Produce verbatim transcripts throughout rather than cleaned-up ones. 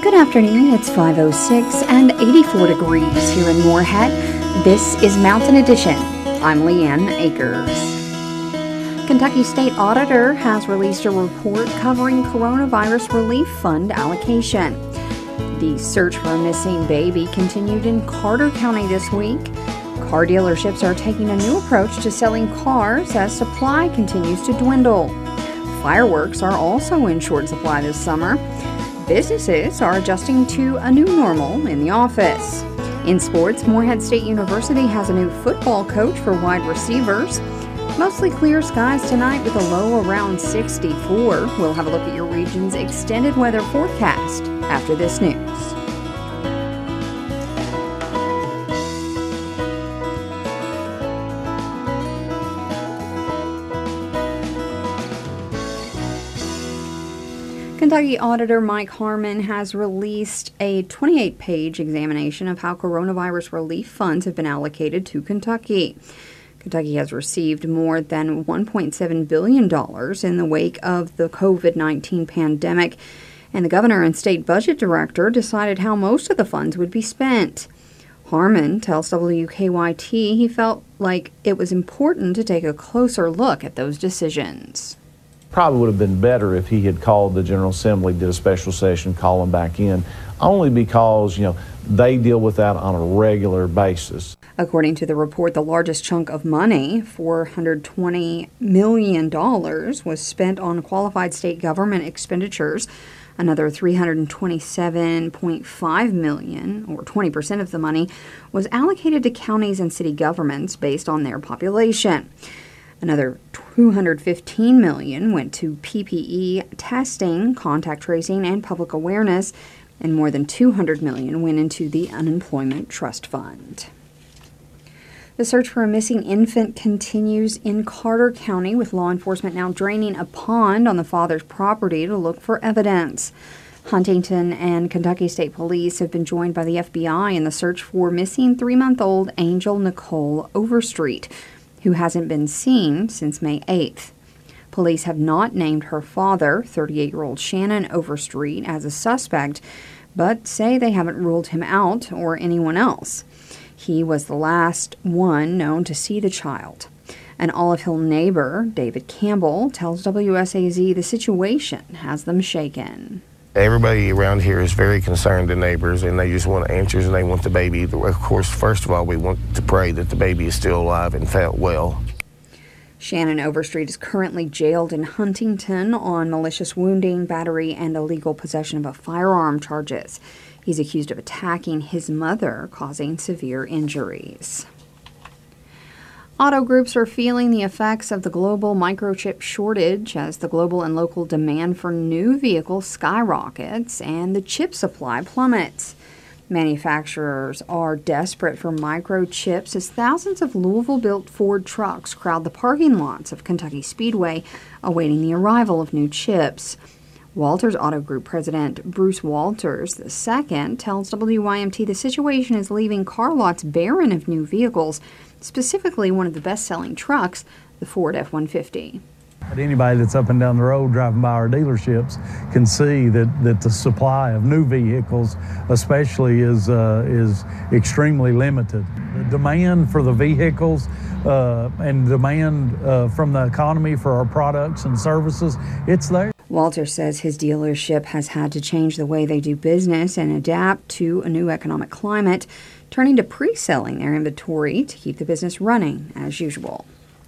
Good afternoon, it's five oh six and eighty-four degrees here in Moorhead. This is Mountain Edition. I'm Leanne Akers. Kentucky State Auditor has released a report covering coronavirus relief fund allocation. The search for a missing baby continued in Carter County this week. Car dealerships are taking a new approach to selling cars as supply continues to dwindle. Fireworks are also in short supply this summer. Businesses are adjusting to a new normal in the office. In sports, Moorhead State University has a new football coach for wide receivers. Mostly clear skies tonight with a low around sixty-four. We'll have a look at your region's extended weather forecast after this news. Kentucky Auditor Mike Harmon has released a twenty-eight page examination of how coronavirus relief funds have been allocated to Kentucky. Kentucky has received more than one point seven billion dollars in the wake of the covid nineteen pandemic, and the governor and state budget director decided how most of the funds would be spent. Harmon tells W K Y T he felt like it was important to take a closer look at those decisions. Probably would have been better if he had called the General Assembly, did a special session, call them back in, only because, you know, they deal with that on a regular basis. According to the report, the largest chunk of money, four hundred twenty million dollars, was spent on qualified state government expenditures. Another three hundred twenty-seven point five million dollars, or twenty percent of the money, was allocated to counties and city governments based on their population. Another two hundred fifteen million dollars went to P P E testing, contact tracing, and public awareness, and more than two hundred million dollars went into the Unemployment Trust Fund. The search for a missing infant continues in Carter County, with law enforcement now draining a pond on the father's property to look for evidence. Huntington and Kentucky State Police have been joined by the F B I in the search for missing three-month-old Angel Nicole Overstreet, who hasn't been seen since May eighth. Police have not named her father, thirty-eight-year-old Shannon Overstreet, as a suspect, but say they haven't ruled him out or anyone else. He was the last one known to see the child. An Olive Hill neighbor, David Campbell, tells W S A Z the situation has them shaken. Everybody around here is very concerned, the neighbors, and they just want answers and they want the baby. Of course, first of all, we want to pray that the baby is still alive and felt well. Shannon Overstreet is currently jailed in Huntington on malicious wounding, battery, and illegal possession of a firearm charges. He's accused of attacking his mother, causing severe injuries. Auto groups are feeling the effects of the global microchip shortage as the global and local demand for new vehicles skyrockets and the chip supply plummets. Manufacturers are desperate for microchips as thousands of Louisville-built Ford trucks crowd the parking lots of Kentucky Speedway, awaiting the arrival of new chips. Walters Auto Group President Bruce Walters the second tells W Y M T the situation is leaving car lots barren of new vehicles, specifically one of the best-selling trucks, the Ford F one fifty. But anybody that's up and down the road driving by our dealerships can see that, that the supply of new vehicles especially is, uh, is extremely limited. The demand for the vehicles uh, and demand uh, from the economy for our products and services, it's there. Walter says his dealership has had to change the way they do business and adapt to a new economic climate, turning to pre-selling their inventory to keep the business running as usual.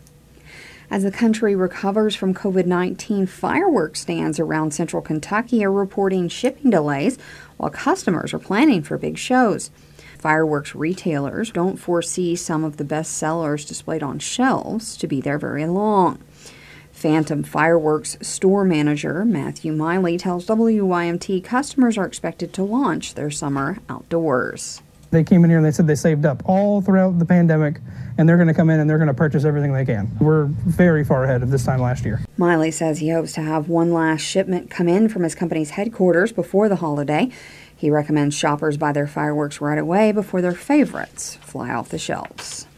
As the country recovers from covid nineteen, fireworks stands around central Kentucky are reporting shipping delays, while customers are planning for big shows. Fireworks retailers don't foresee some of the best sellers displayed on shelves to be there very long. Phantom Fireworks store manager Matthew Miley tells W Y M T customers are expected to launch their summer outdoors. They came in here and they said they saved up all throughout the pandemic, and they're going to come in and they're going to purchase everything they can. We're very far ahead of this time last year. Miley says he hopes to have one last shipment come in from his company's headquarters before the holiday. He recommends shoppers buy their fireworks right away before their favorites fly off the shelves.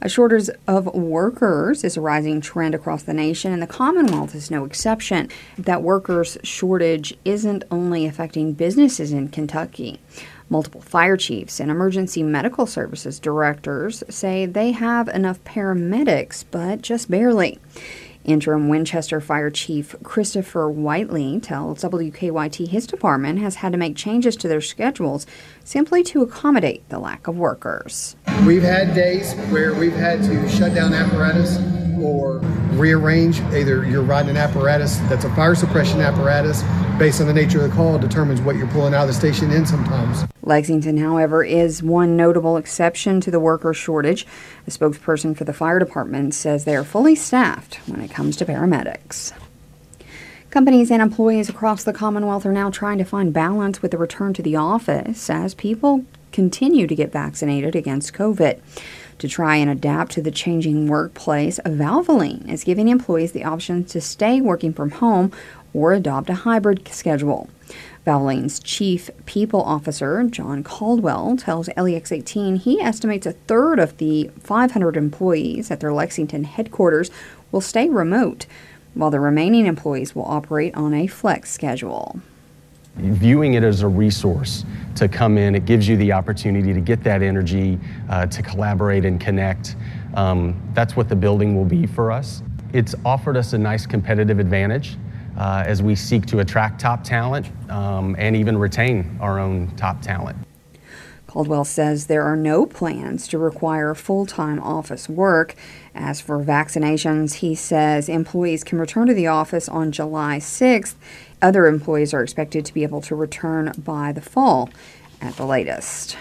A shortage of workers is a rising trend across the nation, and the Commonwealth is no exception. That workers shortage isn't only affecting businesses in Kentucky. Multiple fire chiefs and emergency medical services directors say they have enough paramedics, but just barely. Interim Winchester Fire Chief Christopher Whiteley tells W K Y T his department has had to make changes to their schedules simply to accommodate the lack of workers. We've had days where we've had to shut down apparatus or rearrange. Either you're riding an apparatus that's a fire suppression apparatus, based on the nature of the call, determines what you're pulling out of the station in sometimes. Lexington, however, is one notable exception to the worker shortage. A spokesperson for the fire department says they are fully staffed when it comes to paramedics. Companies and employees across the Commonwealth are now trying to find balance with the return to the office as people continue to get vaccinated against COVID. To try and adapt to the changing workplace, Valvoline is giving employees the option to stay working from home or adopt a hybrid schedule. Valvoline's Chief People Officer, John Caldwell, tells L E X eighteen he estimates a third of the five hundred employees at their Lexington headquarters will stay remote, while the remaining employees will operate on a flex schedule. Viewing it as a resource to come in, it gives you the opportunity to get that energy, uh, to collaborate and connect. Um, that's what the building will be for us. It's offered us a nice competitive advantage uh, as we seek to attract top talent um, and even retain our own top talent. Caldwell says there are no plans to require full-time office work. As for vaccinations, he says employees can return to the office on July sixth. Other employees are expected to be able to return by the fall at the latest.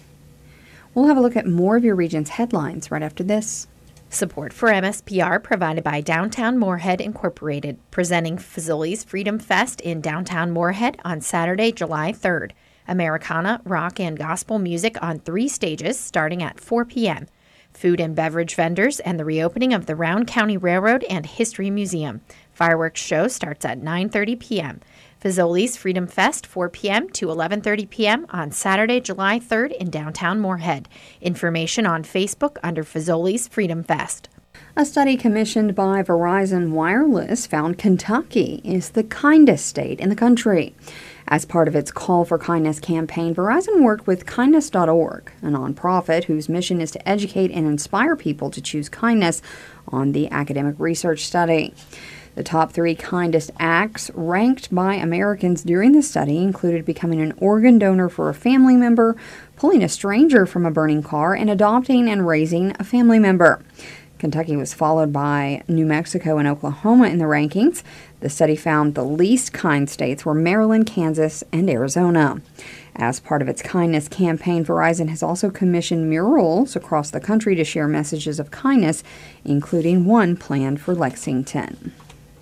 We'll have a look at more of your region's headlines right after this. Support for M S P R provided by Downtown Moorhead Incorporated, presenting Fazoli's Freedom Fest in downtown Moorhead on Saturday, July third. Americana, rock, and gospel music on three stages starting at four p.m. Food and beverage vendors and the reopening of the Round County Railroad and History Museum. Fireworks show starts at nine thirty p.m. Fazoli's Freedom Fest, four p.m. to eleven thirty p.m. on Saturday, July third in downtown Moorhead. Information on Facebook under Fazoli's Freedom Fest. A study commissioned by Verizon Wireless found Kentucky is the kindest state in the country. As part of its Call for Kindness campaign, Verizon worked with kindness dot org, a nonprofit whose mission is to educate and inspire people to choose kindness on the academic research study. The top three kindest acts ranked by Americans during the study included becoming an organ donor for a family member, pulling a stranger from a burning car, and adopting and raising a family member. Kentucky was followed by New Mexico and Oklahoma in the rankings. The study found the least kind states were Maryland, Kansas, and Arizona. As part of its kindness campaign, Verizon has also commissioned murals across the country to share messages of kindness, including one planned for Lexington.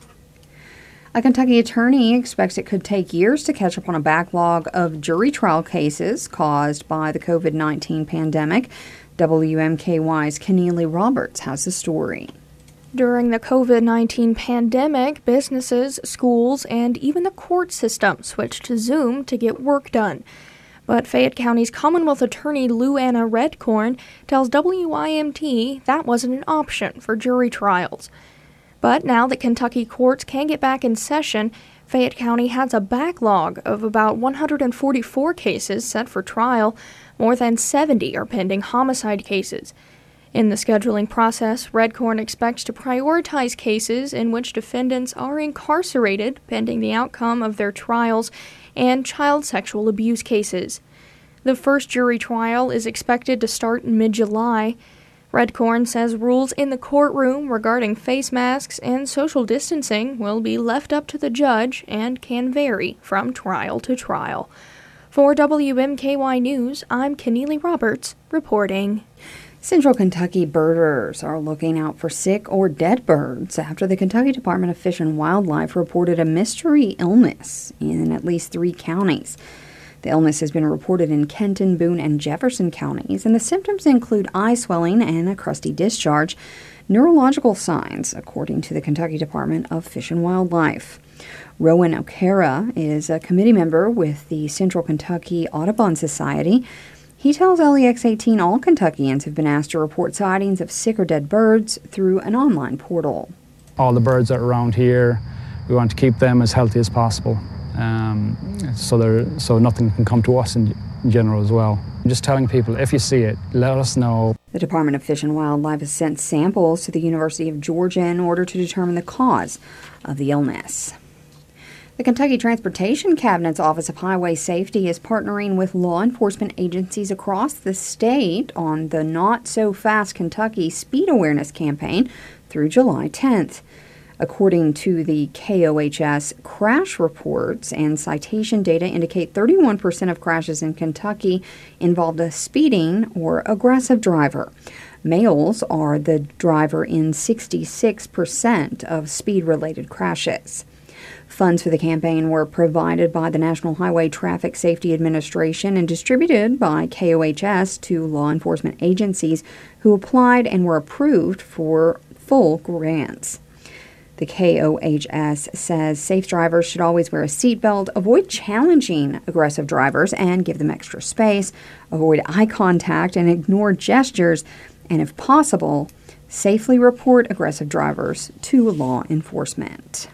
A Kentucky attorney expects it could take years to catch up on a backlog of jury trial cases caused by the COVID nineteen pandemic. W M K Y's Keneally Roberts has the story. During the COVID nineteen pandemic, businesses, schools, and even the court system switched to Zoom to get work done. But Fayette County's Commonwealth Attorney Lou Anna Redcorn tells W I M T that wasn't an option for jury trials. But now that Kentucky courts can get back in session, Fayette County has a backlog of about one hundred forty-four cases set for trial. More than seventy are pending homicide cases. In the scheduling process, Redcorn expects to prioritize cases in which defendants are incarcerated pending the outcome of their trials and child sexual abuse cases. The first jury trial is expected to start in mid-July. Redcorn says rules in the courtroom regarding face masks and social distancing will be left up to the judge and can vary from trial to trial. For W M K Y News, I'm Keneally Roberts reporting. Central Kentucky birders are looking out for sick or dead birds after the Kentucky Department of Fish and Wildlife reported a mystery illness in at least three counties. The illness has been reported in Kenton, Boone, and Jefferson counties, and the symptoms include eye swelling and a crusty discharge, neurological signs, according to the Kentucky Department of Fish and Wildlife. Rowan O'Cara is a committee member with the Central Kentucky Audubon Society. He tells L E X eighteen all Kentuckians have been asked to report sightings of sick or dead birds through an online portal. All the birds that are around here, we want to keep them as healthy as possible, um, so, they're, so nothing can come to us in, in general as well. I'm just telling people, if you see it, let us know. The Department of Fish and Wildlife has sent samples to the University of Georgia in order to determine the cause of the illness. The Kentucky Transportation Cabinet's Office of Highway Safety is partnering with law enforcement agencies across the state on the Not So Fast Kentucky Speed Awareness Campaign through July tenth. According to the K O H S, crash reports and citation data indicate thirty-one percent of crashes in Kentucky involved a speeding or aggressive driver. Males are the driver in sixty-six percent of speed-related crashes. Funds for the campaign were provided by the National Highway Traffic Safety Administration and distributed by K O H S to law enforcement agencies who applied and were approved for full grants. The K O H S says safe drivers should always wear a seatbelt, avoid challenging aggressive drivers and give them extra space, avoid eye contact and ignore gestures, and if possible, safely report aggressive drivers to law enforcement.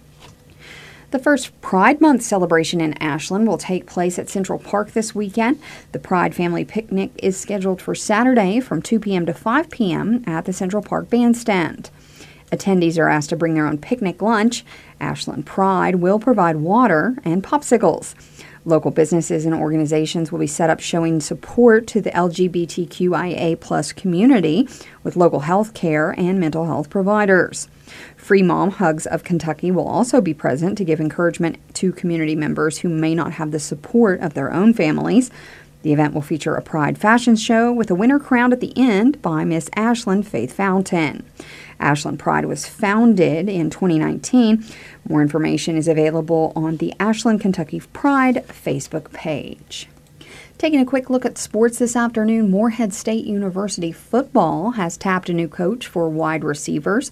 The first Pride Month celebration in Ashland will take place at Central Park this weekend. The Pride Family Picnic is scheduled for Saturday from two p.m. to five p.m. at the Central Park Bandstand. Attendees are asked to bring their own picnic lunch. Ashland Pride will provide water and popsicles. Local businesses and organizations will be set up showing support to the L G B T Q I A plus community with local health care and mental health providers. Free Mom Hugs of Kentucky will also be present to give encouragement to community members who may not have the support of their own families. The event will feature a Pride fashion show with a winner crowned at the end by Miss Ashland Faith Fountain. Ashland Pride was founded in twenty nineteen. More information is available on the Ashland Kentucky Pride Facebook page. Taking a quick look at sports this afternoon, Morehead State University football has tapped a new coach for wide receivers.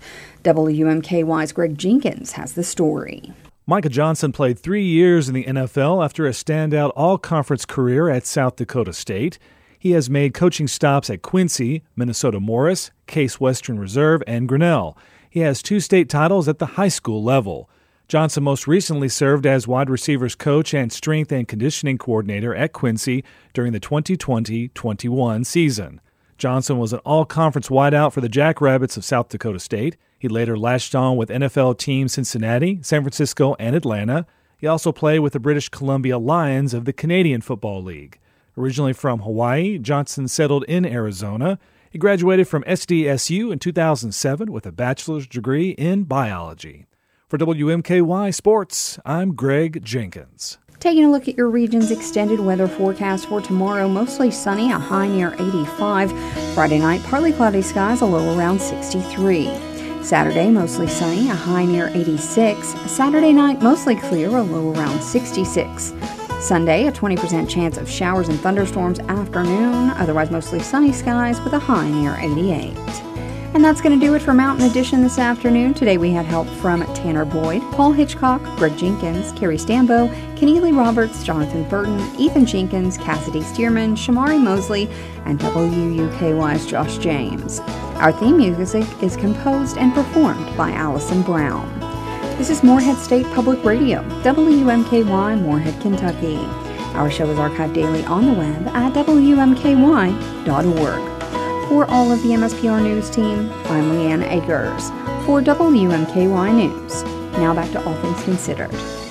W M K Y's Greg Jenkins has the story. Micah Johnson played three years in the N F L after a standout all-conference career at South Dakota State. He has made coaching stops at Quincy, Minnesota Morris, Case Western Reserve, and Grinnell. He has two state titles at the high school level. Johnson most recently served as wide receivers coach and strength and conditioning coordinator at Quincy during the twenty twenty twenty-one season. Johnson was an all-conference wideout for the Jackrabbits of South Dakota State. He later latched on with N F L teams Cincinnati, San Francisco, and Atlanta. He also played with the British Columbia Lions of the Canadian Football League. Originally from Hawaii, Johnson settled in Arizona. He graduated from S D S U in two thousand seven with a bachelor's degree in biology. For W M K Y Sports, I'm Greg Jenkins. Taking a look at your region's extended weather forecast for tomorrow, mostly sunny, a high near eighty-five. Friday night, partly cloudy skies, a low around sixty-three. Saturday, mostly sunny, a high near eighty-six. Saturday night, mostly clear, a low around sixty-six. Sunday, a twenty percent chance of showers and thunderstorms afternoon, otherwise mostly sunny skies with a high near eighty-eight. And that's going to do it for Mountain Edition this afternoon. Today we had help from Tanner Boyd, Paul Hitchcock, Greg Jenkins, Carrie Stambo, Keneally Roberts, Jonathan Burton, Ethan Jenkins, Cassidy Stearman, Shamari Mosley, and W U K Y's Josh James. Our theme music is composed and performed by Allison Brown. This is Morehead State Public Radio, W M K Y, Morehead, Kentucky. Our show is archived daily on the web at W M K Y dot org. For all of the M S P R News team, I'm Leanne Akers for W M K Y News. Now back to All Things Considered.